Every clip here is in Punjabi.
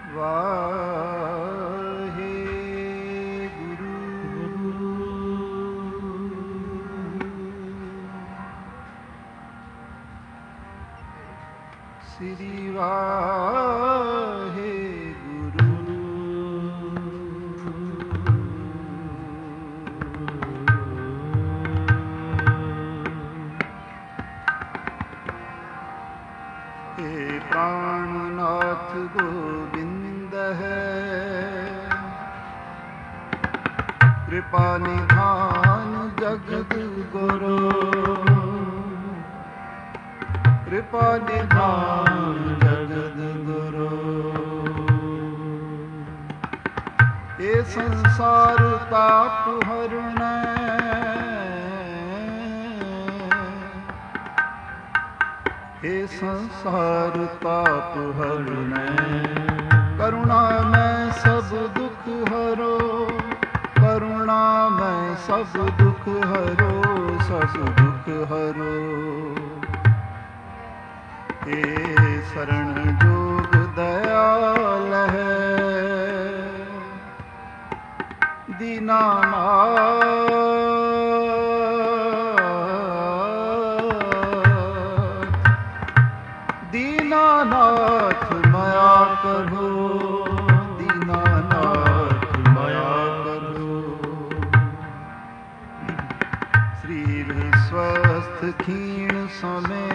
वाहे गुरु श्री वाहे गुरु हे प्राणनाथ गोविंद है कृपा निधान जगत गुरु कृपा निधान जगत गुरु ये संसार ताप हरण हे संसार ताप हरण करुणा में सब दुख हरो करुणा में सब दुख हरो सब दुख हरो हे शरण जोग दयाल है दीनानाथ माया करो दीनानाथ माया करो शरीर स्वस्थ क्षीण समय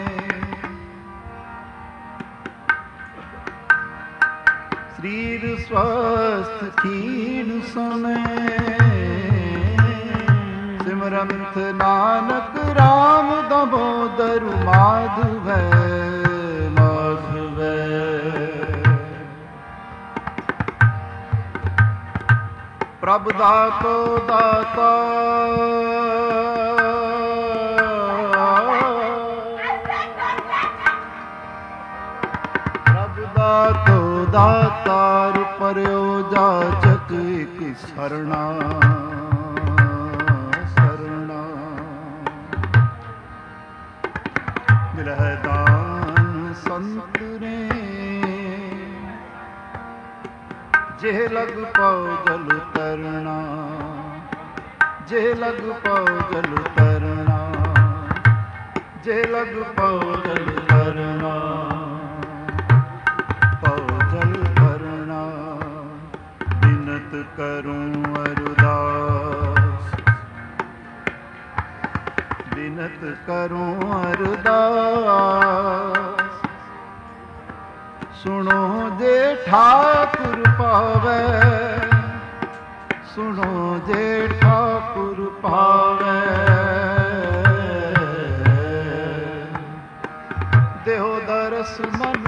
शरीर स्वस्थ क्षीण समय सिमरंत नानक राम दामोदर माधव माधव प्रभु दातो दाता प्रभु दातो दातार पर्यो जाचक एक शरणा शरणा दिलहदान संत रे जे लग पाओ जल तरना जे लग पाओ जल तरना जे लग पाओ जल तरना करूं अरदास बिनत करूं अरदास सुनो जे ठाकुर पावे सुनो जे ठाकुर पावे देहो दरस मन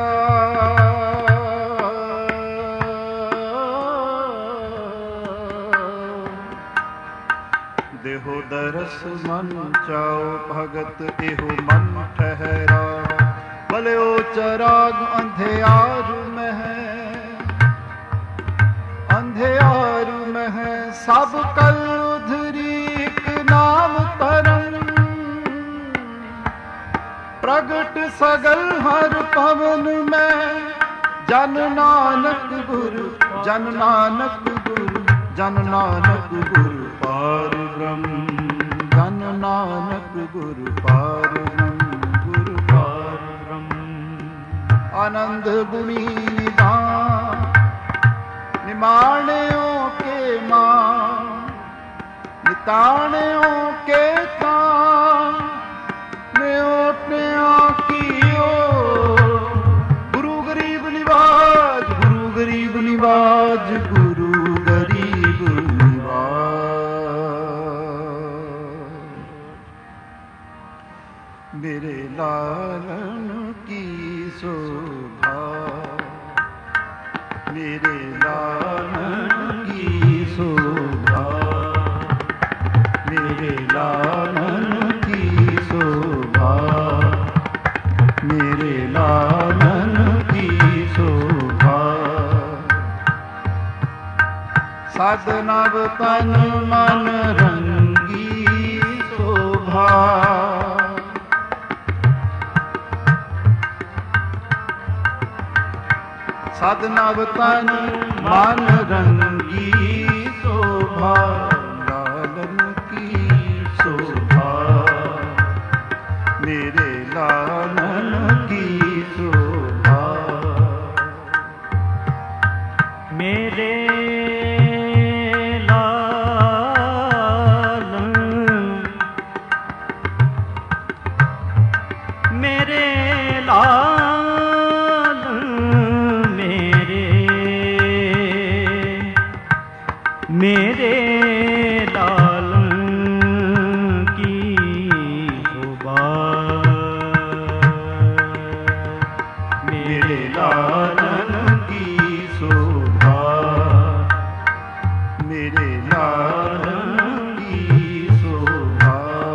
देहो दरस मन चाओ भगत एहो मन ठहरा भले ओ चराग अंधेयार में है सब कल उधरी एक नाम तरन प्रगट सगल हर पवन में जन नानक गुरु जन नानक गुरु जन नानक गुरु पार ब्रह्म जन नानक गुरु पार ब्रह्म गुरु पार ब्रह्म आनंद गुणी निदान निमाणियों के मां निताणियों के तान न्योटियों की गुरु गरीब निवाज गुरु गरीब निवाज गुरु गरीब मेरे लालन की शोभा मेरे लालन की शोभा मेरे लालन की शोभा मेरे लालन की शोभा साधना तन मन रंगी शोभा सद नव तन मन रंगी शोभा लालन की शोभा मेरे लालन की शोभा मेरे मेरे लालन की शोभा मेरे लालन की शोभा मेरे लालन की शोभा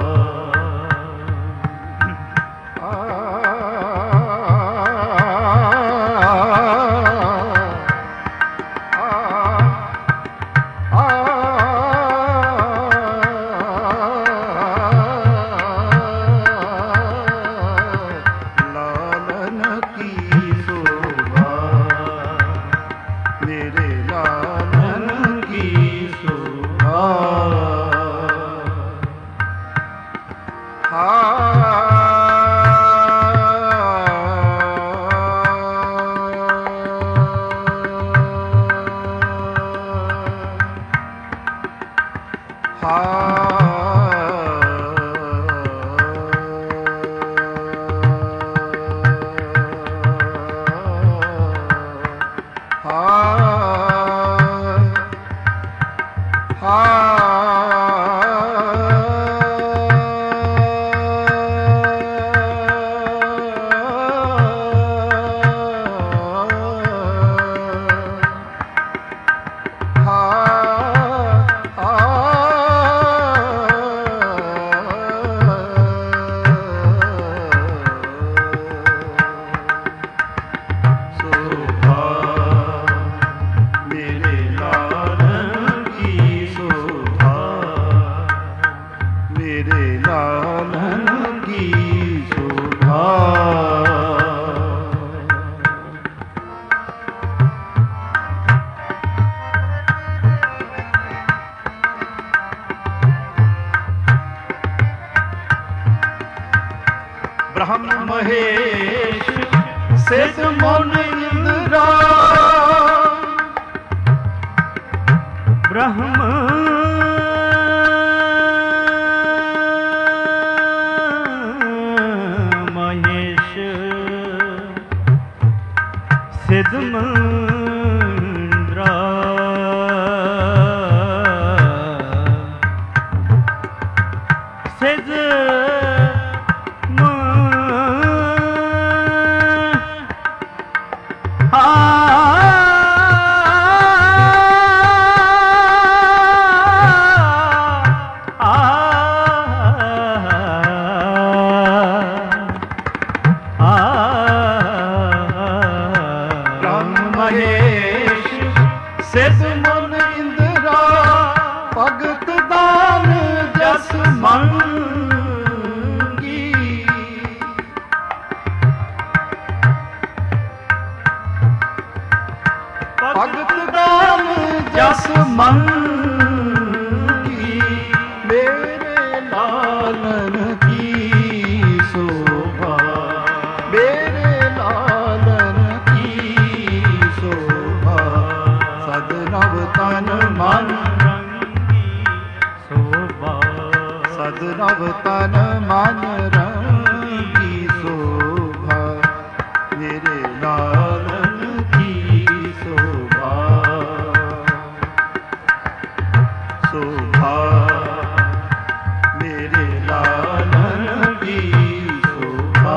ब्रह्म महेश सिद्ध मन इंद्रा ब्रह्म महेश सिद्ध मंद्रा सिद्ध सिद्ध मन इंद्रा भगत दान जस मंगी भगत दान जस मंगी मेरे लालन की शोभा मेरे लालन की शोभा सद नव तन मन रंगी शोभा सद नव तन मन रंगी शोभा मेरे लालन की शोभा शोभा मेरे लालन की शोभा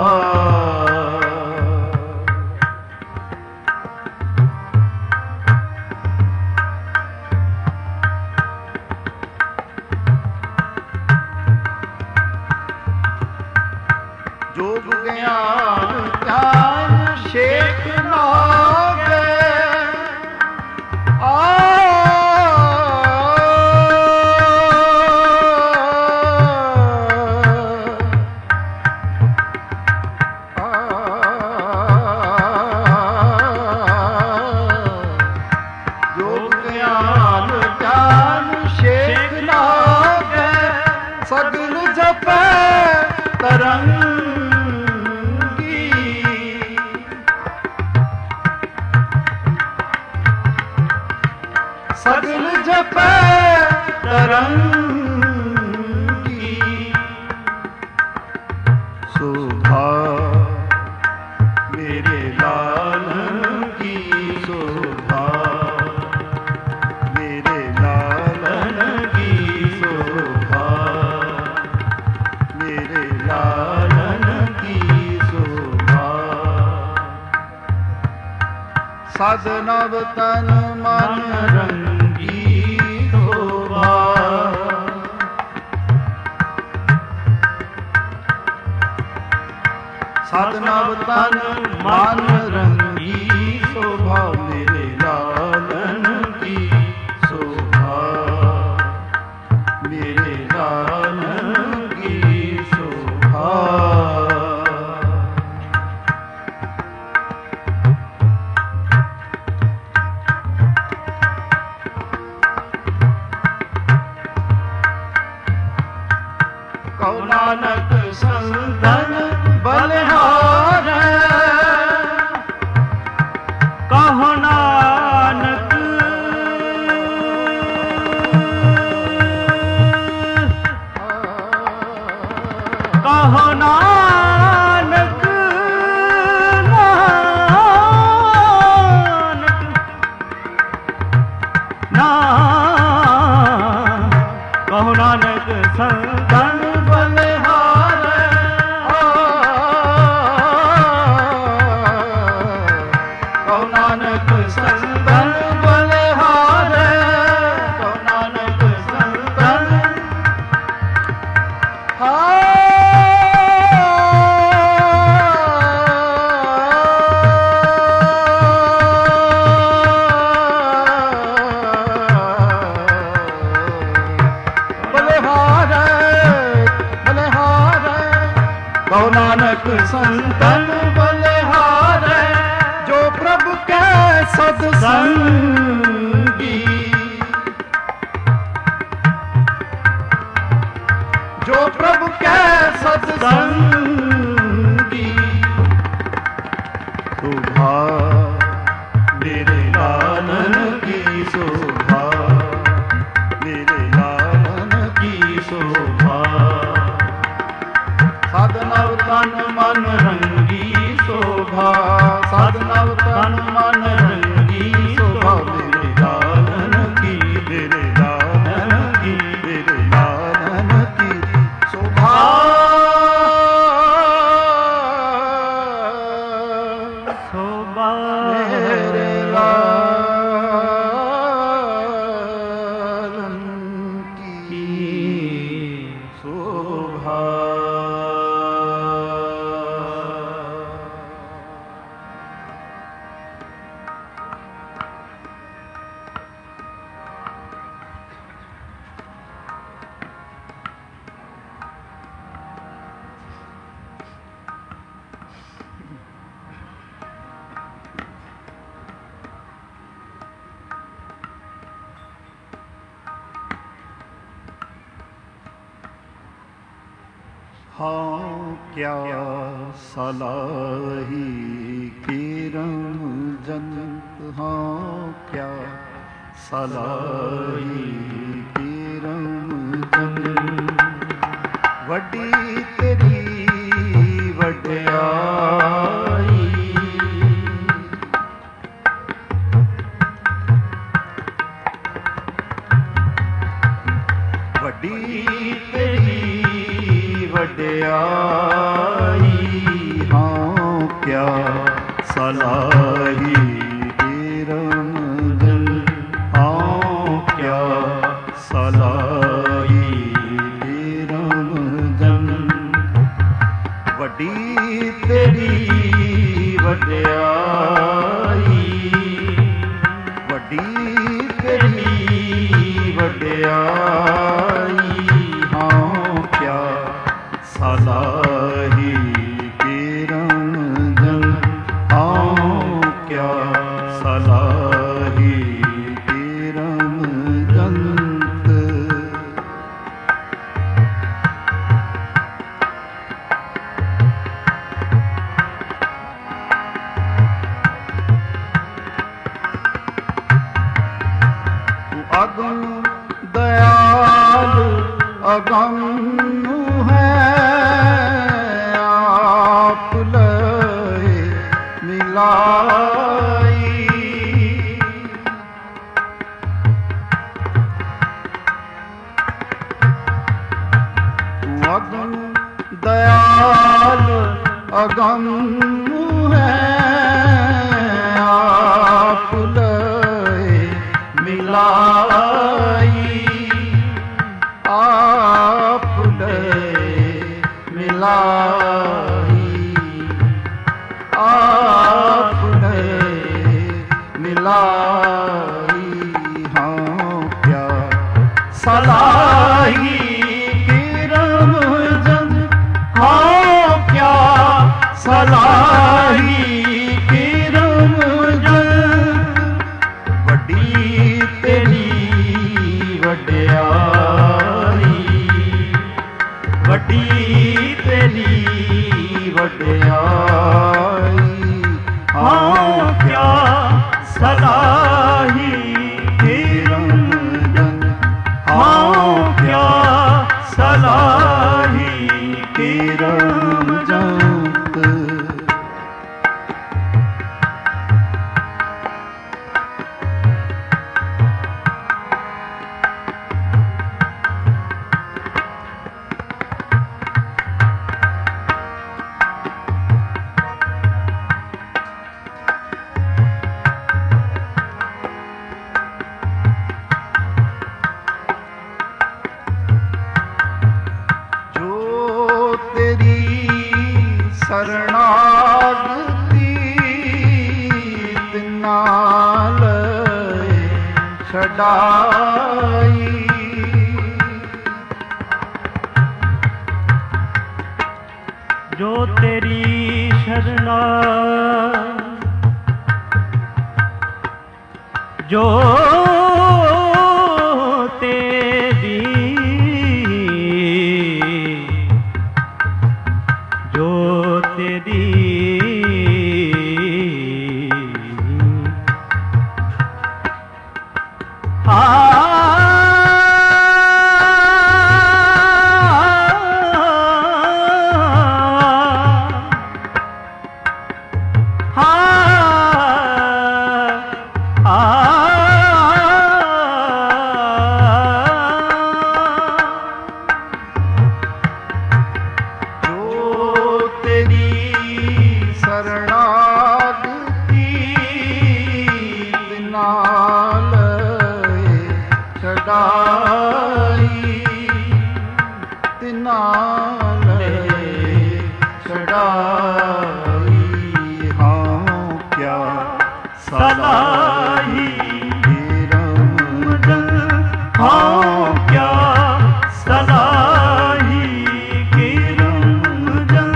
पै तरंगी शोभा मेरे लालन की शोभा मेरे लालन की शोभा मेरे लालन की शोभा साधनव तन मन रंगी शोभा साधनव तन मन रंगी शोभा मेरे लालन की शोभा मेरे लालन की शोभा कहो नानक संतन बलिहार कहो नानक कहो नानक कहो नानक संतन बलिहार कहो नानक संतन बलिहार कहो नानक संतन कहो नानक संतन बलिहार जो प्रभु के सत्संगी जो प्रभु के सत्संगी शोभा मेरे लालन की शोभा मेरे लालन की शोभा साधनव तन मन रंगी शोभा साधनव तन मन रंगी शोभा मेरे लालन की मेरे लालन की मेरे लालन की शोभा शोभा मेरे लालन की शोभा हाँ क्या सलाही किरम जंत हाँ क्या सलाही किरम जंत वड्डी तेरी वड्याई वड्डी तेरी वड्याई हाँ क्या सलाही किरम जन हाँ क्या सलाही किरम जन वड्डी तेरी वड्याई वड्डी तेरी वड्याई हाँ क्या सलाही किरम जन हाँ क्या सलाही किरम जंत ਅਗਮ ਨੂੰ ਹੈ ਆਪ ਲਏ ਮਿਲਾਈ। ਤੂੰ ਅਗਮ ਦਇਆਲ ਅਗਮ ਨੂੰ ਹੈ ਆਪ ਲਏ ਮਿਲਾਈ। ਆਪ ਲਏ ਮਿਲਾਈ। ਆਪ ਲਏ ਮਿਲਾਈ। ਹਾਂ ਕਿਆ ਸਲਾਹੀ ਕਿਰਮ ਜਨ। ਹਾਂ ਕਿਆ ਸਲਾਹੀ ਕਿਰਮ ਜਨ। ਵੱਡੀ ਤੇਰੀ ਵਡਿਆਈ। ਵੱਡੀ ਤੇਰੀ ਵਡਿਆਈ। ਹਾਂ ਕਿਆ ਸਲਾਹੀ ਕਿਰਮ ਜਨ। ਹਾਂ ਕਿਆ ਸਲਾਹੀ ਕਿਰਮ ਜੰਤ। ਸਰਣਾਗਤੀ ਤਿਨਾ ਲਏ ਛਡਾਈ। ਜੋ ਤੇਰੀ ਸ਼ਰਨਾ ਜੋ ਤੇਰੀ ਜੋ ਤੇਰੀ ਤਿਨਾ ਲਏ ਛਡਾਈ। ਹਾਂ ਕਿਆ ਸਲਾਹੀ ਕਿਰਮ ਜਨ। ਹਾਂ ਕਿਆ ਸਲਾਹੀ ਕਿਰਮ ਜਨ।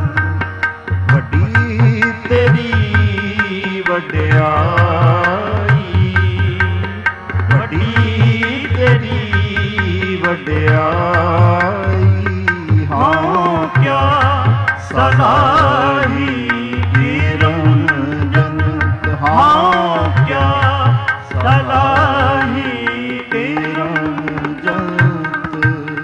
ਵੱਡੀ ਤੇਰੀ ਵਡਿਆਈ। ਵੱਡੀ ਤੇਰੀ ਵਡਿਆਈ। ਹਾਂ ਕਿਆ ਸਲਾਹੀ ਕਿਰਮ ਜੰਤ। ਹਾਂ ਕਿਆ ਸਲਾਹੀ ਕਿਰਮ ਜੰਤ।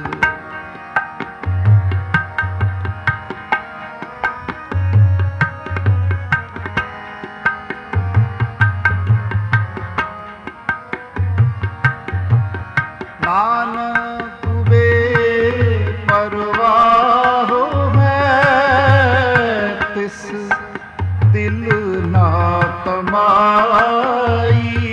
ਨਾਨਕ ਪਰਵਾਹ ਹੈ ਤਿਸ ਦਿਲ ਨਾ ਕਮਾਈ।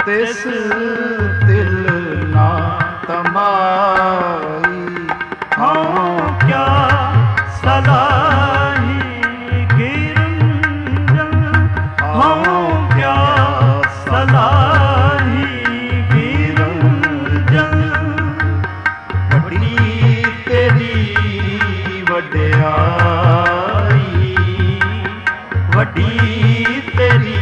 ਤਿਸ ਤਿਲ ਨਾ ਤਮਾਈ। ਹਉ ਕਿਆ ਸਲਾਹੀ ਗਿਰੰਜਨ, ਹਉ ਕਿਆ ਸਲਾਹੀ ਗਿਰੰਜਨ। ਵੱਡੀ ਤੇਰੀ ਵਡਿਆਈ, ਵੱਡੀ ਤੇਰੀ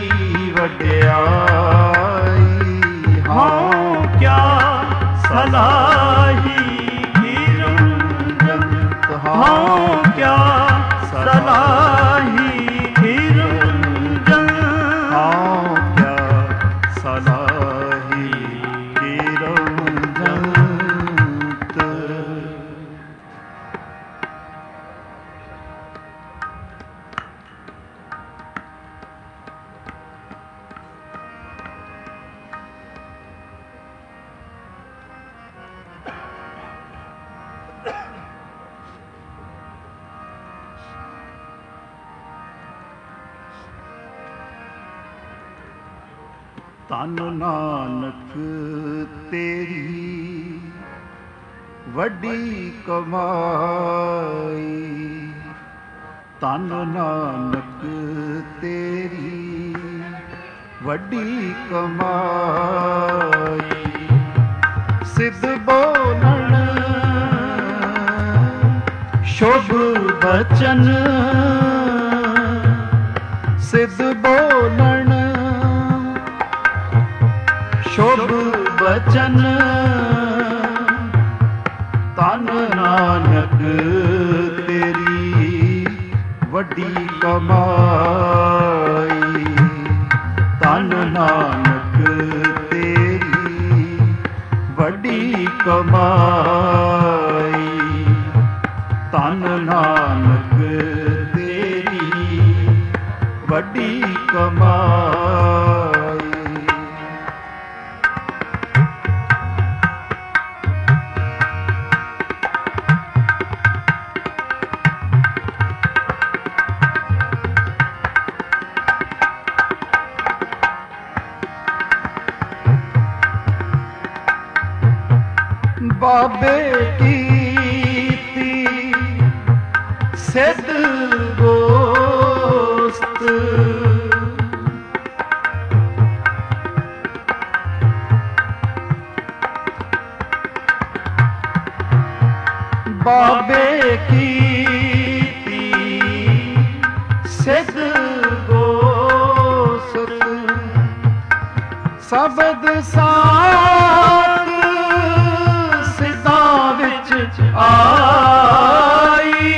ਵਡਿਆਈ। ਹਉ ਕਿਆ ਸਲਾਹੀ ਗਿਰੰਜਨ, ਹਉ ਕਿਆ ਸਲਾਹੀ ਗਿਰੰਜਨ। ਹਉ ਕਿਆ ਸਲਾਹੀ ਗਿਰੰਜੰਤ। ਧੰਨ ਨਾਨਕ ਤੇਰੀ ਵੱਡੀ ਕਮਾਈ। ਧੰਨ ਨਾਨਕ ਤੇਰੀ ਵੱਡੀ ਕਮਾਈ। ਸਿੱਧ ਬੋਲਣ ਸ਼ੁਭ ਬਚਨ, ਸਿੱਧ ਬੋਲਣ ਸ਼ੁਭ ਬਚਨ। ਧੰਨ ਨਾਨਕ ਤੇਰੀ ਵੱਡੀ ਕਮਾਈ। ਧੰਨ ਨਾਨਕ ਤੇਰੀ ਵੱਡੀ ਕਮਾਈ। ਧੰਨ ਨਾਨਕ ਤੇਰੀ ਵੱਡੀ ਕਮਾਈ। ਬਾਬੇ ਕੀਤੀ ਸਿੱਧ ਗੋਸਤ, ਬਾਬੇ ਕੀਤੀ ਸਿੱਧ ਗੋਸਤ। ਸ਼ਬਦ ਸਾਧ ਸਿੱਧਾਂ ਵਿੱਚ ਆਈ।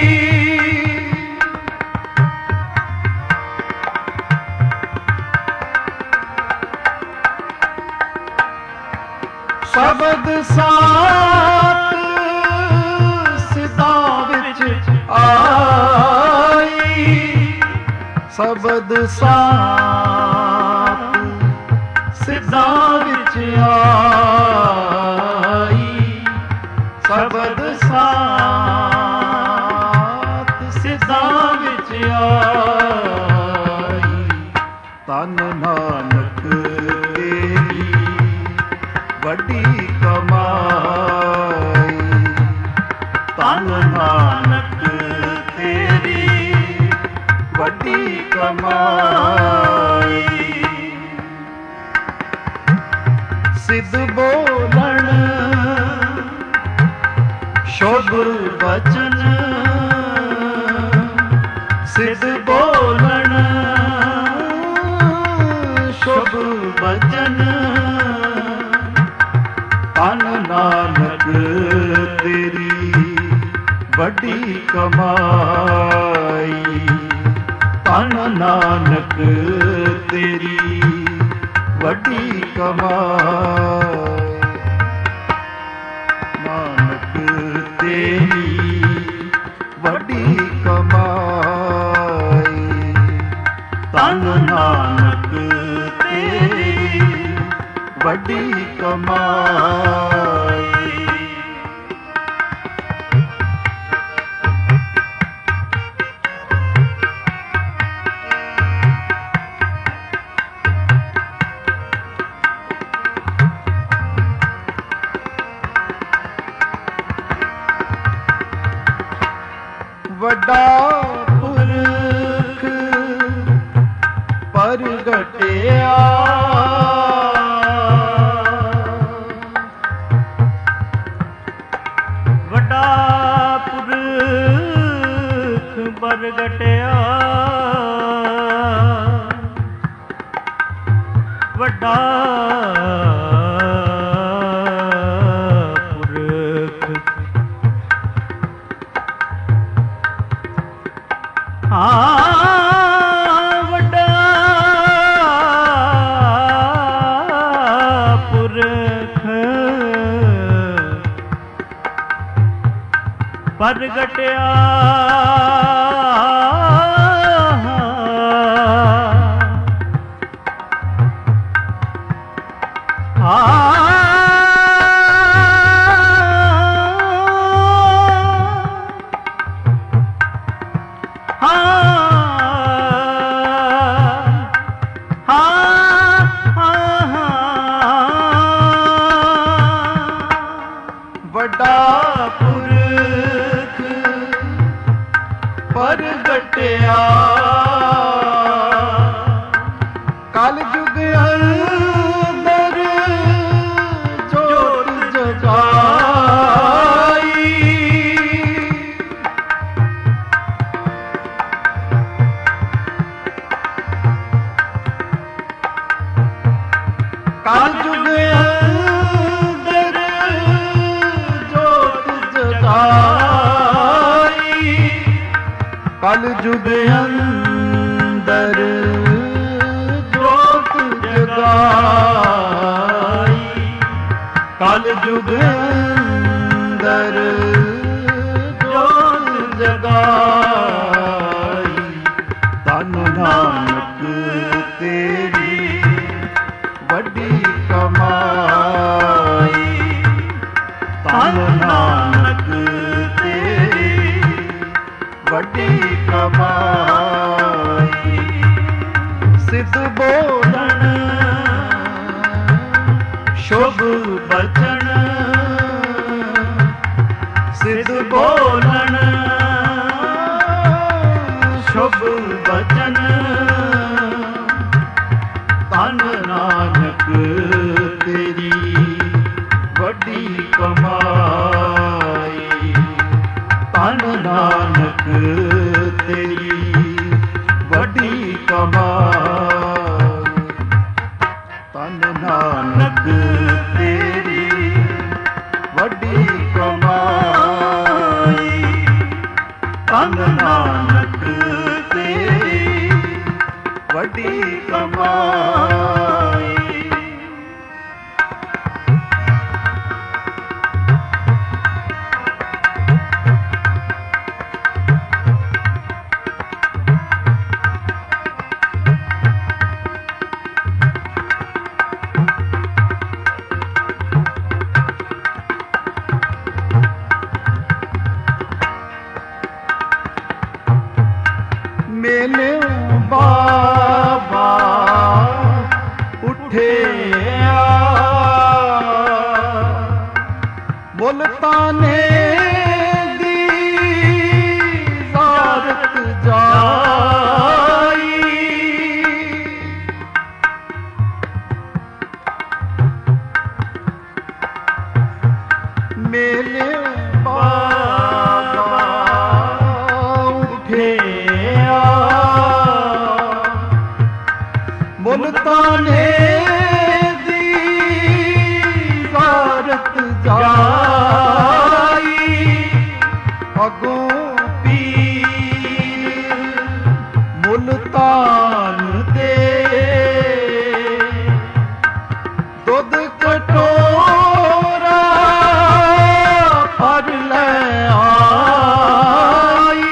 ਸ਼ਬਦ ਸਾਧ ਸਿੱਧਾਂ ਵਿੱਚ ਆਈ। ਸ਼ਬਦ ਸਾਧ ਸਿੱਧਾਂ ਵਿੱਚ ਆਈ। ਸ਼ਬਦ ਸਾਧ ਸਿੱਧਾਂ ਵਿੱਚ ਆਈ। ਧੰਨ ਨਾਨਕ ਤੇਰੀ ਵੱਡੀ ਕਮਾਈ। ਧੰਨ ਨਾਨਕ ਤੇਰੀ ਵੱਡੀ ਕਮਾਈ। ਸਿੱਧ ਬੋਲਣ ਸ਼ੁਭ ਬਚਨ, ਸਿੱਧ ਬੋਲਣ ਸ਼ੁਭ ਬਚਨ। ਧੰਨ ਨਾਨਕ ਤੇਰੀ ਵੱਡੀ ਕਮਾਈ। ਧੰਨ ਨਾਨਕ ਤੇਰੀ ਵੱਡੀ ਕਮਾਈ। ਨਾਨਕ ਤੇਰੀ ਵੱਡੀ ਕਮਾਈ। ਧੰਨ ਨਾਨਕ ਤੇਰੀ ਵੱਡੀ ਕਮਾਈ। ਵੱਡਾ ਪੁਰਖ ਪ੍ਰਗਟਿਆ ਵੱਡਾ ਪੁਰਖ ਪ੍ਰਗਟਿਆ ਵੱਡਾ ਪੁਰਖ ਵੱਡਾ ਪੁਰਖ ਪ੍ਰਗਟਿਆ ਵੱਡਾ ਪੁਰਖ ਪ੍ਰਗਟਿਆ ਕਲ ਯੁਗ ਅੰਦਰ ਜੋਤ ਜਗਾਈ ਕਲ ਯੁਗ ਅੰਦਰ ਜੋਤ ਜਗਾਈ ਕਲ ਯੁਗ ਅੰਦਰ ਜੋਤ ਜਗਾਈ ਕਲ ਯੁਗ ਅੰਦਰ ਜੋਤ ਜਗਾਈ ਧੰਨ ਨਾਨਕ ਤੇਰੀ ਵੱਡੀ ਕਮਾਈ ਧੰਨ ਨਾਨਕ ਤੇਰੀ ਵੱਡੀ ਕਮਾਈ ਸਿੱਧ ਬੋਲਣ ਸ਼ੁਭ ਬਚਨ ਸਿੱਧ ਬੋਲਣ ਸ਼ੁਭ ਬਚਨ ਧੰਨ ਨਾਨਕ ਤੇਰੀ ਵੱਡੀ ਕਮਾਈ ਧੰਨ ਨਾਨਕ ਤੇਰੀ ਵੱਡੀ ਕਮਾਈ ਧੰਨ ਨਾਨਕ ਤੇਰੀ ਵੱਡੀ ਕਮਾਈ ਧੰਨ ਨਾਨਕ ਤੇਰੀ ਵੱਡੀ ਕਮਾਈ ਮੇਲੇ ਬਾਬਾ ਉੱਠਿਆ ਮੁਲਤਾਨੇ ਦੀ ਜ਼ਾਰਤ ਜਾਈ ਮੇਲੇ ਬਾਬਾ ਉੱਠਿਆ ਮੁਲਤਾਨੇ ਦੀ ਜ਼ਾਰਤ ਜਾਈ ਅਗੋਂ ਪੀਰ ਮੁਲਤਾਨ ਦੇ ਦੁੱਧ ਕਟੋਰਾ ਭਰ ਲੈ ਆਈ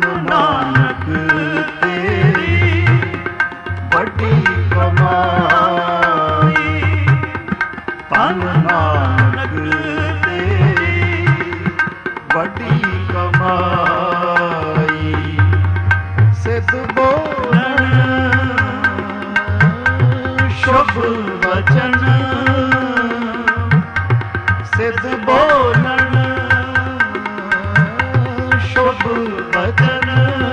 ਨਾਨਕ ਤੇਰੀ ਵੱਡੀ ਕਮਾਈ। ਧਨ ਨਾਨਕ ਤੇਰੀ ਵੱਡੀ ਕਮਾਈ। ਸਿੱਧ ਬੋਲਣ ਸ਼ੁਭ ਵਚਨ, ਸਿੱਧ ਬੋਲਣ ਸ਼ੁਭ ਵਚਨ।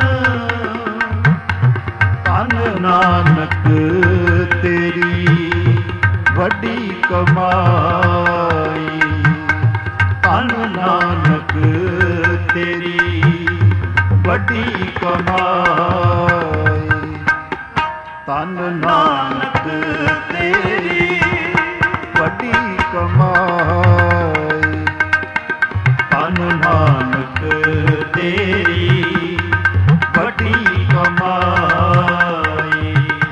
ਧਨ ਨਾਨਕ ਤੇਰੀ ਵੱਡੀ ਕਮਾਈ। ਧਨ ਨਾਨਕ ਤੇਰੀ ਵੱਡੀ ਕਮਾਈ। ਧਨ ਨਾਨਕ ਤੇਰੀ ਵੱਡੀ ਕਮਾਈ। ਧਨ ਨਾਨਕ ਤੇਰੀ ਵੱਡੀ ਕਮਾਈ।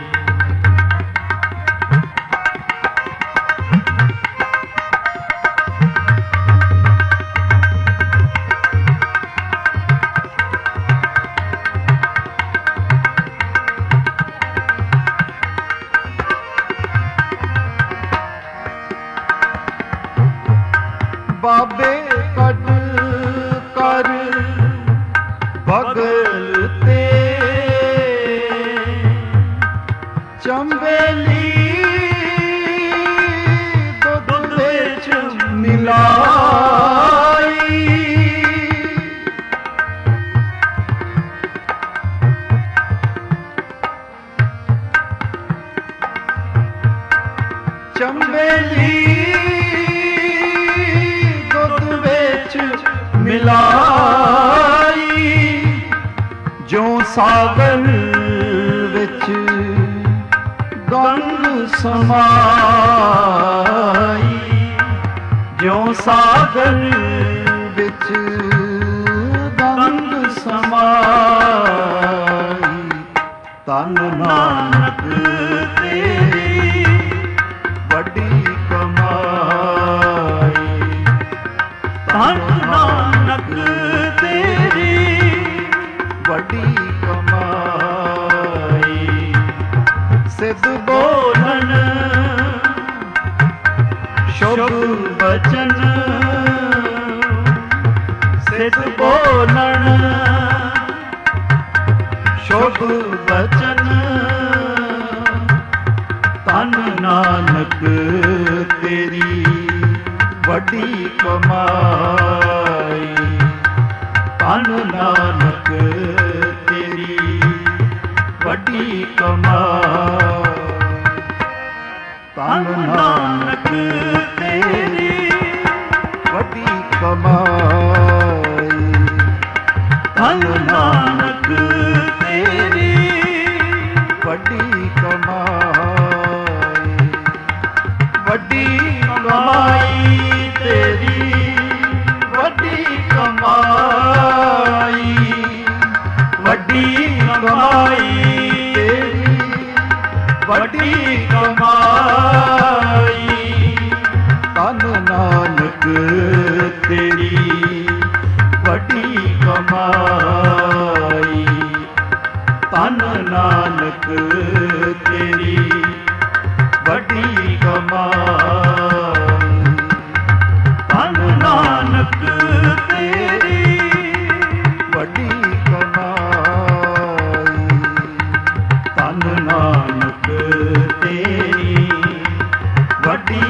ਬਾਬੇ ਕੱਢ ਕਰ ਬਗਲ ਤੇ ਚੰਬੇਲੀ ਦੁੱਧ ਵਿੱਚ ਮਿਲਾਈ। ਚੰਬੇਲੀ ਮਿਲਾਈ। ਜਿਉਂ ਸਾਗਰ ਵਿੱਚ ਗੰਗ ਸਮਾਈ। ਜਿਉਂ ਸਾਗਰ ਵਿੱਚ ਗੰਗ ਸਮਾਈ। ਧਨ ਨਾਨਕ ਤੇਰੀ ਵੱਡੀ ਕਮਾਈ। ਧਨ ਨਾਨਕ ਤੇਰੀ ਵੱਡੀ ਕਮਾਈ। ਸਿੱਧ ਬੋਲਣ ਸ਼ੁਭ ਵਚਨ, ਸਿੱਧ ਬੋਲਣ ਸ਼ੁਭ ਵਚਨ। ਧਨ ਨਾਨਕ ਤੇਰੀ ਵੱਡੀ ਕਮਾਈ। ਧਨ ਨਾਨਕ ਤੇਰੀ ਵੱਡੀ ਕਮਾਈ। ਧਨ ਨਾਨਕ ਤੇਰੀ ਵੱਡੀ ਕਮਾਈ। ਧਨ ਨਾਨਕ ਤੇਰੀ ਵੱਡੀ ਕਮਾਈ। ਵੱਡੀ ਕਮਾਈ ਤੇਰੀ ਵੱਡੀ ਕਮਾਈ। ਵੱਡੀ ਕਮਾਈ ਤੇਰੀ ਵੱਡੀ ਕਮਾਈ। ਧਨ ਨਾਨਕ ਤੇਰੀ ਵੱਡੀ ਕਮਾਈ। ਧਨ ਨਾਨਕ ਤੇਰੀ ਵੱਡੀ ਕਮਾਈ। ਧਨ ਨਾਨਕ ਤੇਰੀ ਵੱਡੀ ਕਮਾਈ। ਧਨ ਨਾਨਕ ਤੇਰੀ ਵੱਡੀ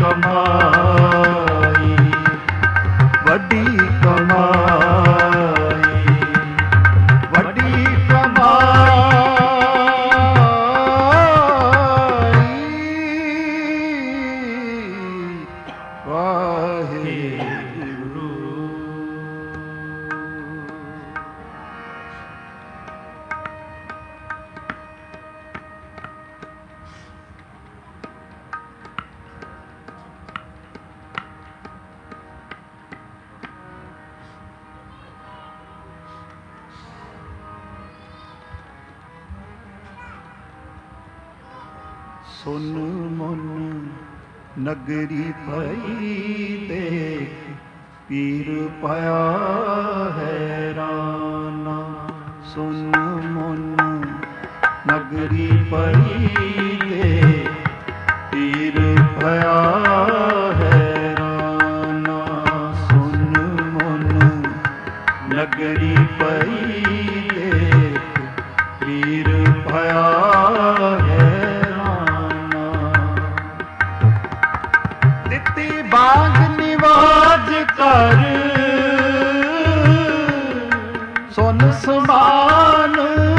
ਕਮਾਈ। ਵੱਡੀ ਕਮਾਈ। ਵੱਡੀ ਕਮਾਈ। ਵਾਹਿਗੁਰੂ। ਸੁਨ ਮਨ ਨਗਰੀ ਭਈ ਦੇਖ, ਪੀਰ ਪਾਇਆ ਹੈਰਾਨਾ। ਸੁਨ ਮਨ ਨਗਰੀ ਪਈ ਦੇ ਪੀਰ ਭਇਆ ਹੈਰਾਨਾ। ਸੁਨ ਮਨ ਨਗਰੀ ਪਈ ਦੇ ਪੀਰ ਭਇਆ ਹੈਰਾਨਾ। ਦਿੱਤੀ ਬਾਗ ਨਿਵਾਜ ਕਰ ਸੁਨ ਸਮਾਨ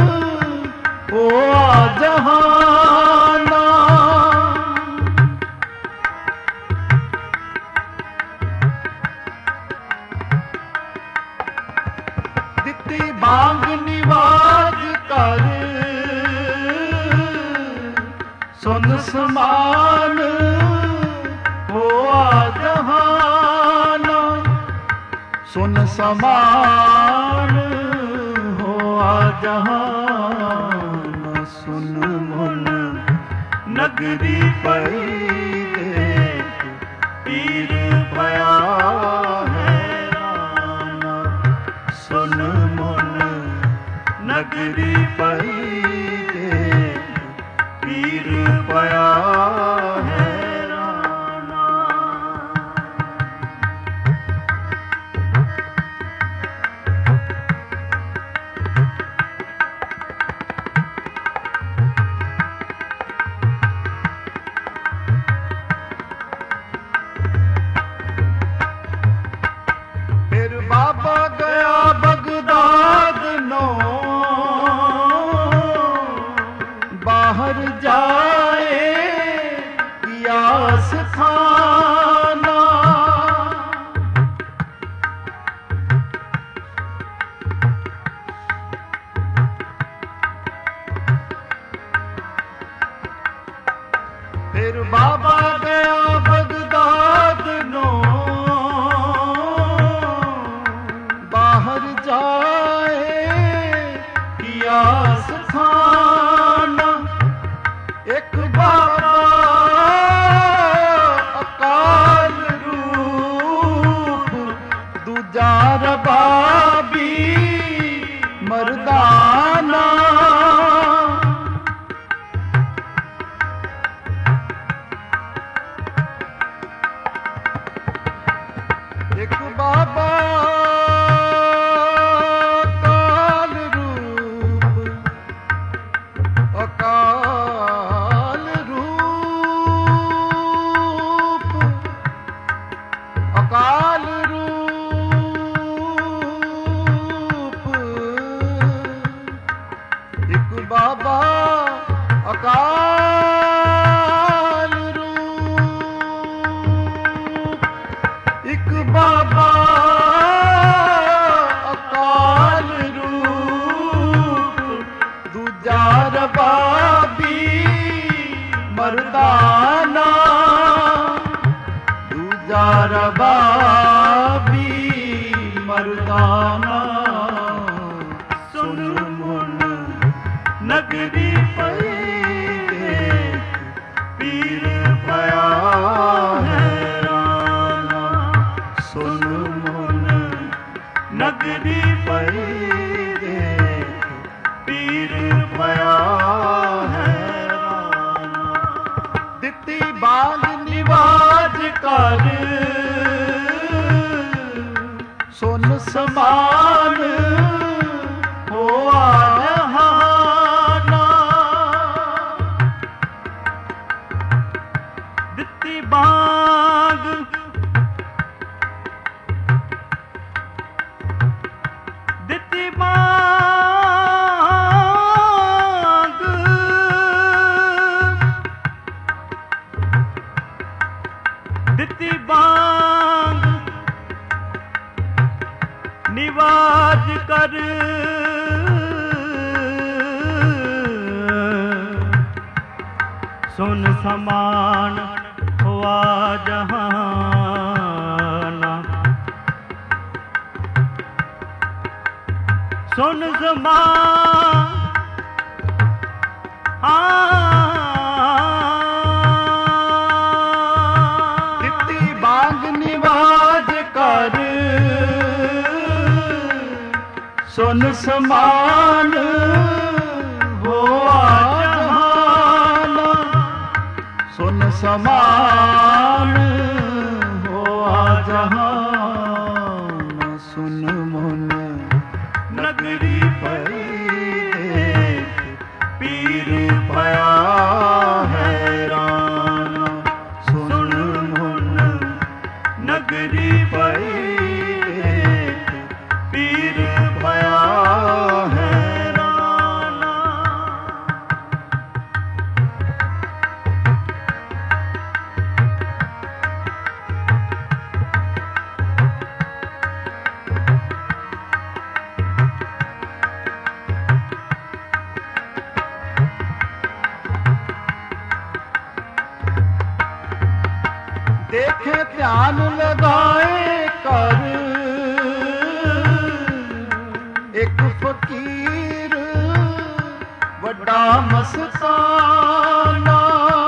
ਹੋਆ ਜਹਾਨਾ। ਦਿੱਤੀ ਬਾਗ ਨਿਵਾਜ ਕਰ ਸੁਨ ਸਮਾਨ ਹੋਆ ਜਹਾਨਾ। ਸੁਨ ਸਮਾਨ ਹੋਆ ਜਹਾਨ। ਸੁਨ ਮਨ ਨਗਰੀ ਪਈ ਦੇ ਪੀਰ ਭਇਆ ਹੈਰਾਨਾ। ਸੁਨ ਮਨ ਨਗਰੀ ਪਈ ਦੇ ਪੀਰ ਭਇਆ ਬਾਬਾ ਗਿਆ ਬਗਦਾਦ ਨੂੰ ਬਾਹਰ ਜਾਏ ਕਿਆਸ ਖਾਨਾ। ਫਿਰ ਬਾਬਾ ਗਿਆ ਬਗਦਾਦ ਨੂੰ ਬਾਹਰ ਜਾਏ ਕਿਆਸ ਖਾਨਾ। ਇੱਕ ਬਾਬਾ ਅਕਾਲ ਰੂਪ ਦੂਜਾ ਰਬਾਬੀ ਮਰਦਾਨਾ। ਇੱਕ ਬਾਬਾ ਅਕਾਲ ਰੂਪ। ਇੱਕ ਬਾਬਾ ਅਕਾਲ ਰੂਪ। ਇੱਕ ਬਾਬਾ ਅਕਾਲ ਰੂਪ ਦੂਜਾ ਰਬਾਬੀ ਮਰਦਾਨਾ। ਦੂਜਾ ਰਬਾਬੀ ਮਰਦਾਨਾ। ਸੁਨ ਮਨ ਨਗਰੀ ਪਈ ਦੇ ਪੀਰ ਭਇਆ ਹੈਰਾਨਾ। ਸੁਨ ਮਨ ਨਗਰੀ ਪਈ ਦੇ ਪੀਰ ਭਇਆ ਹੈਰਾਨਾ। ਦਿੱਤੀ ਬਾਗ ਨਿਵਾਜ ਕਰ ਸੁਨ ਸਮਾਨ ਹੋਆ ਜਹਾਨਾ। ਦਿੱਤੀ ਬਾਗ ਦਿੱਤੀ ਬਾਗ ਦਿੱਤੀ ਬਾਗ ਨਿਵਾਜ ਕਰ ਸੁਨ ਸਮਾਨ ਹੋਆ ਜਹਾਨਾ। ਸੁਨ ਸਮਾਨ ਦਿੱਤੀ ਬਾਗ ਨਿਵਾਜ ਕਰ ਸੁਨ ਸੁਨ ਸਮਾਨ ਹੋਆ ਜਹਾਨ, ਸੁਨ ਸਮਾਨ ਹੋਆ ਜਹਾਨ। ਸੁਨ ਮਨ ਨਗਰੀ ਭਈ ਦੇਖ, ਪੀਰ ਭਇਆ ਹੈਰਾਨ। ਸੁਨ ਮਨ ਨਗਰੀ ਭਈ ਦੇਖ, ਪੀਰ ਭਇਆ ਹੈਰਾਨ। ਦੇਖੇ ਧਿਆਨ ਲਗਾਏ ਕਰ, ਇੱਕ ਫਕੀਰ ਵੱਡਾ ਮਸਤਾਨਾ।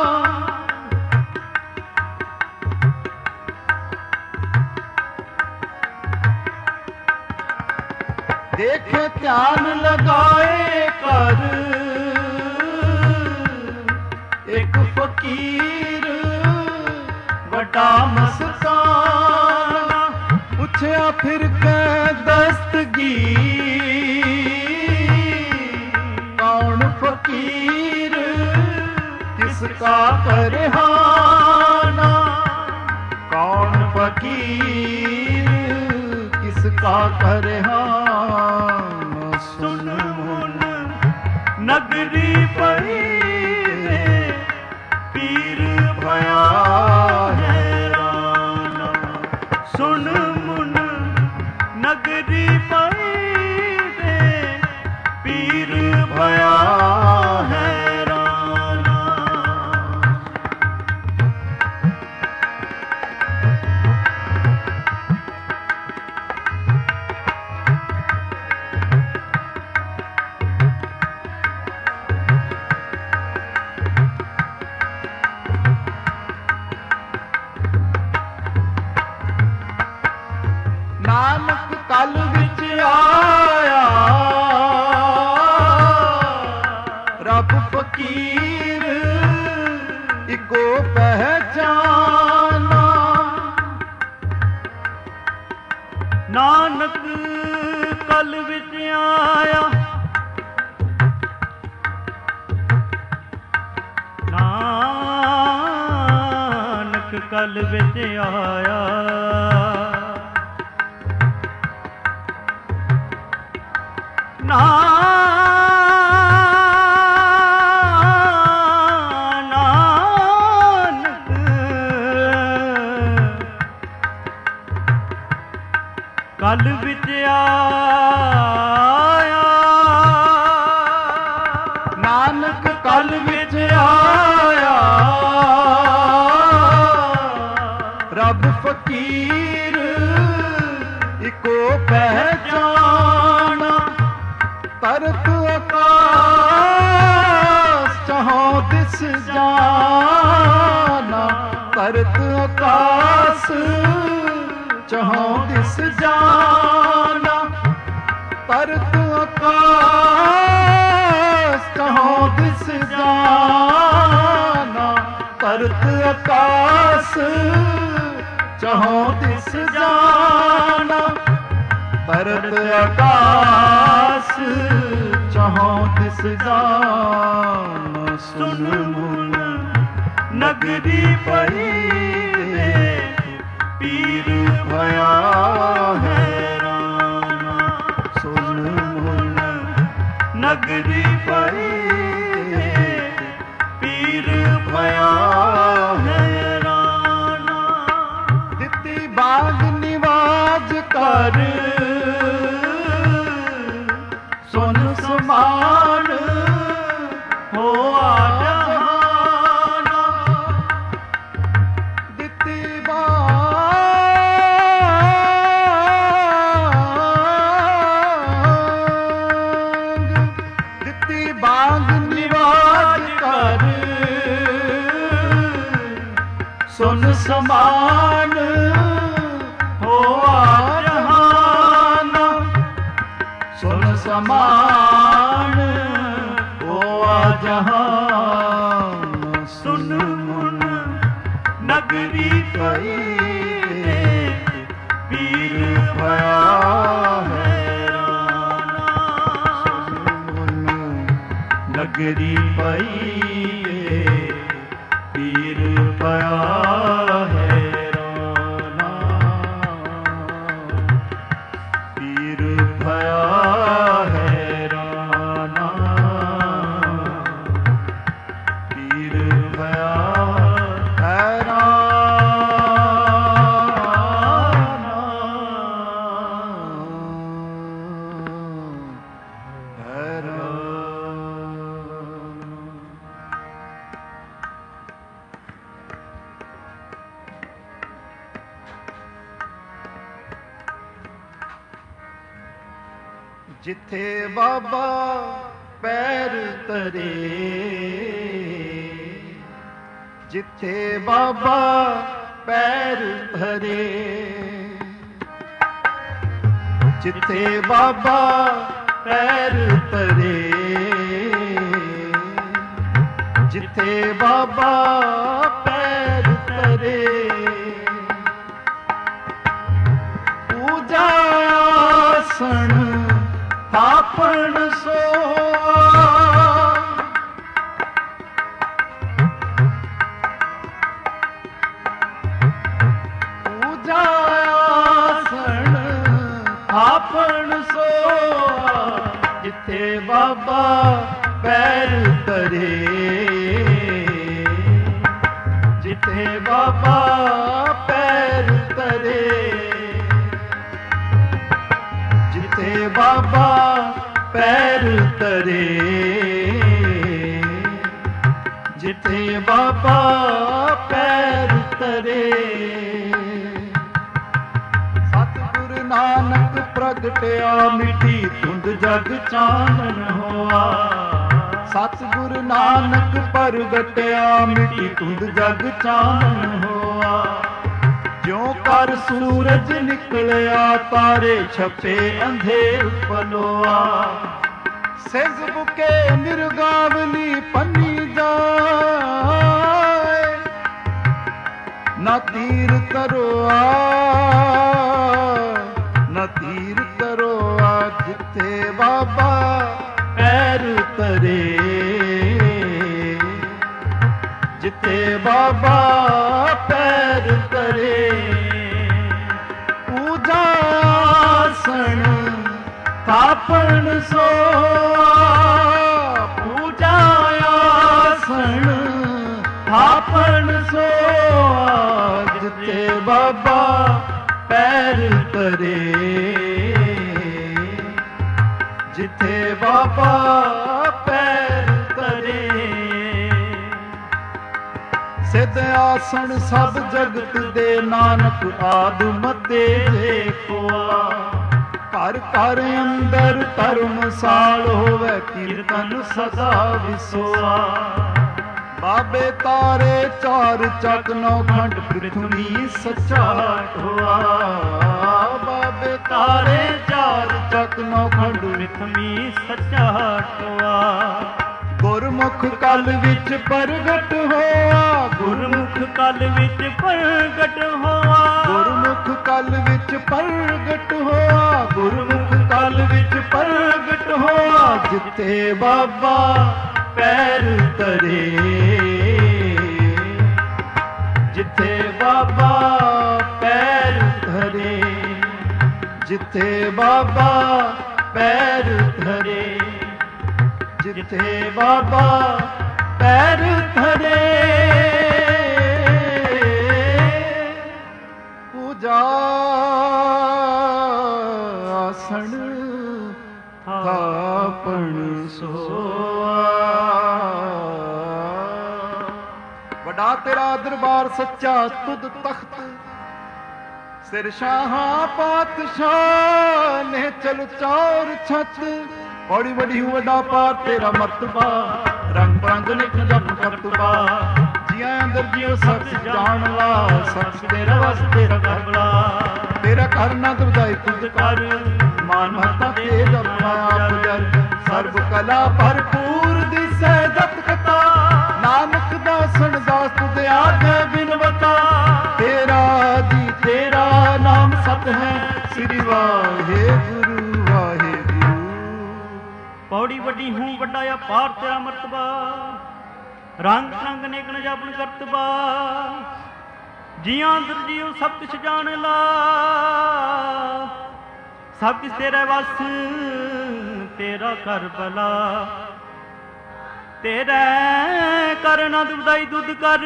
ਦੇਖੇ ਧਿਆਨ ਲਗਾਏ ਕਰ, ਇੱਕ ਫਕੀਰ ਵੱਡਾ ਮਸਤਾਨਾ। ਪੁੱਛਿਆ ਫਿਰ ਕੇ ਦਸਤਗੀਰ, ਕੌਣ ਫਕੀਰ ਕਿਸਕਾ ਕਰਹਾਨਾ। ਕੌਣ ਫਕੀਰ ਕਿਸਕਾ ਕਰਹਾਨਾ। ਸੁਨ ਮਨ ਨਗਰੀ ਪਈ ਦੇ, ਪੀਰ ਭਇਆ ਹੈਰਾਨ। ਸੁਨ ਮਨ ਨਗਰੀ ਪਈ ਦੇ, ਪੀਰ ਭਇਆ ਹੈਰਾਨ। ਨਾਨਕ ਕਲ ਵਿੱਚ ਆਇਆ, ਰੱਬ ਫਕੀਰ ਇੱਕੋ ਪਹਿਚਾਨਾ। ਨਾਨਕ ਕਲ ਵਿੱਚ ਆਇਆ, ਨਾਨਕ ਕਲ ਵਿੱਚ ਆਇਆ। ਨਾਨਕ ਕਲ ਵਿੱਚ ਆਇਆ, ਨਾਨਕ ਕਲ ਵਿੱਚ ਆਇਆ, ਰੱਬ ਫਕੀਰ ਇੱਕੋ ਪਹਿਚਾਨਾ। ਤਰਤ ਆਕਾਸ ਚਾਹੋਂ ਦਿਸ ਜਾਨਾ, ਤਰਤ ਆਕਾਸ ਚਾਹੋਂ ਦਿਸ ਜਾਨਾ। ਤਰਤ ਆਕਾਸ ਚਾਹੋਂ ਦਿਸ ਜਾਨਾ, ਤਰਤ ਆਕਾਸ ਚਾਹੋਂ ਦਿਸ ਜਾਨਾ। ਤਰਤ ਆਕਾਸ ਚਾਹੋਂ ਦਿਸ ਜਾਨਾ। ਸੁਨ ਮਨ ਨਗਰੀ ਪਈ ਦੇ, ਪੀਰ ਭਇਆ ਹੈਰਾਨ। ਸੁਨ ਮਨ ਨਗਰੀ ਪਈ ਦੇ, ਪੀਰ ਭਇਆ ਹੈਰਾਨ। ਦਿੱਤੀ ਬਾਗ ਨਿਵਾਜ ਕਰ, ਸੁਨ ਸਮਾਨ ਹੋਆ ਜਹਾਨ। ਦਿੱਤੀ ਬਾਗ ਨਿਵਾਜ ਕਰ, ਸੁਨ ਸਮਾਨ ਹੋਆ ਜਹਾਨ। ਸੁਨ समान होआ जहान सुन मुन नगरी पई पीर भया नगरी पई पीर पया है राना पीर पया है राना पीर पया है जिथे बाबा पैर तरे जिथे बाबा पैर धरे जिथे बाबा पैर तरे जिथे बाबा पैर तरे पूजा आसन थापण सोआ पूजा आसन थापण सोआ जिथे बाबा पैर तरे जिथे बाबा पैर तरे जिथे बाबा पैर तरे जिथे बाबा पैर तरे सतगुरु नानक प्रगटिया मिठी धुंध जग चानन होआ सतगुरु नानक प्रगटिया मिठी धुंध जग चानन होआ ज्यों कर सूरज निकलिया तारे छपे अंधेर पलोआ सिज बुके निर्गावली पन्नी जाए न तीर तरोआ न तीर तरोआ जिथे बाबा पैर तरे जिथे बाबा पैर तरे पूजा आसन थापण सोआ पूजा आसन थापण सोआ जिथे बाबा पैर तरे जिथे बाबा पैर तरे सिद्ध आसन सब जगत दे नानक आद मते जे कोआ घर घर अंदर धर्मसाल होवे कीर्तन सदा विसोआ बाबे तारे चार चक नौ खंड पृथ्वी सच्चा होआ बाबे तारे चार चक नौ खंड पृथ्वी सच्चा होआ गुरमुख कल विच प्रगट होआ गुरमुख कल विच प्रगट होआ गुरमुख कल विच प्रगट होआ गुरमुख कल विच प्रगट होआ जिथे बाबा पैर तरे जिथे बाबा पैर धरे जिथे बाबा पैर धरे जिथे बाबा पैर धरे पूजा आसन थापण सोआ वडा तेरा दरबार सच्चा तुद तख्त सिर शाहा पातशाह ने चल चार छत बड़ी बड़ी वडा पार तेरा मर्तबा रंग बरंग निक जप करतबा जिया अंदर जियो सच जान ला सच तेरा वस तेरा घर बला तेरा घर ना दुदाई तुझ कर ਮਨ ਮਤਾ ਤੇਜ ਆਪਣਾ ਆਪ ਜਲ ਸਰਬ ਕਲਾ ਭਰਪੂਰ ਦਿਸੈ ਜਤ ਕਥਾ ਨਾਨਕ ਦਾਸਨ ਦਾਸ ਤੁਧ ਆਗੇ ਬਿਨਵਤਾ ਤੇਰਾ ਜੀ ਤੇਰਾ ਨਾਮ ਸਤ ਹੈ ਸ੍ਰੀ ਵਾਹਿਗੁਰੂ ਵਾਹਿਗੁਰੂ। ਪੌੜੀ ਵੱਡੀ ਹੂੰ ਵੱਡਾ ਅਪਾਰ ਤੇਰਾ ਮਰਤਬਾ ਰੰਗ ਰੰਗ ਨੇਕਣ ਜਾਪਨ ਕਰਤਬਾ ਜੀਆਂ ਅੰਦਰ ਜੀਉ ਸਭ ਕੁਛ ਜਾਣ ਲਾ ਸਭ ਕੁਛ ਤੇਰੇ ਵਸ ਤੇਰਾ ਕਰ ਭਲਾ ਤੇਰੇ ਕਰ ਨਾ ਦੁਬਦਾਈ ਦੁੱਧ ਕਰ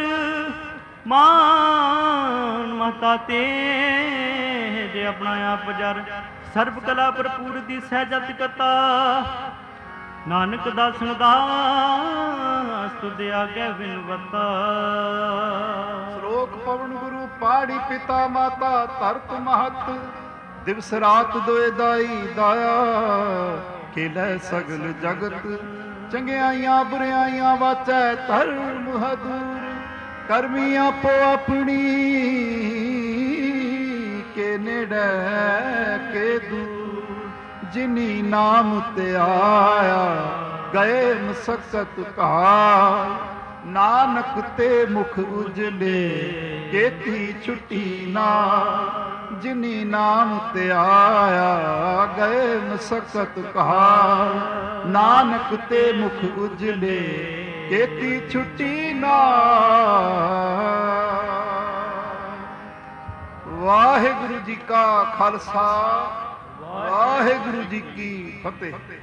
ਮਾਨ ਮਹਤਾ ਤੇ ਜੇ ਆਪਣਾ ਆਪ ਜਰ ਸਰਬ ਕਲਾ ਭਰਪੂਰ ਦੀ ਸਹਿਜਤ ਕਤਾ ਨਾਨਕ ਦਾਸਨ ਦਾਸ ਤੁਧ ਆਗੇ ਬਿਨਵਤਾ। ਸ਼ਲੋਕ ਪਵਨ ਗੁਰੂ ਪਾੜੀ ਪਿਤਾ ਮਾਤਾ ਧਰਤ ਮਹਤ ਦਿਵਸ ਰਾਤ ਦੋਏ ਦਾਈ ਦਾਇਆ ਖੇਲੇ ਸਗਲ ਜਗਤ ਚੰਗਿਆਈਆਂ ਬੁਰਿਆਈਆਂ ਵਾਚੈ ਧਰਮ ਹਦੂਰ ਕਰਮੀ ਆਪੋ ਆਪਣੀ ਕੇ ਨੇੜੇ ਕੇ ਦੂਰ ਜਿਨੀ ਨਾਮ ਤੇ ਆਇਆ ਗਏ ਮਸਕਤ ਕਾ ਨਾਨਕ ਤੇ ਮੁਖ ਉਜਲੇ ਕੇਤੀ ਛੁੱਟੀ ਨਾ ਜਿਨੀ ਨਾਮ ਤੇ ਆਇਆ ਗਏ ਮਸਕਤ ਕਾ ਨਾਨਕ ਤੇ ਮੁਖ ਉਜਲੇ ਕੇਤੀ ਛੁੱਟੀ ਨਾ। ਵਾਹਿਗੁਰੂ ਜੀ ਕਾ ਖਾਲਸਾ ਵਾਹਿਗੁਰੂ ਜੀ ਕੀ ਫਤਿਹ।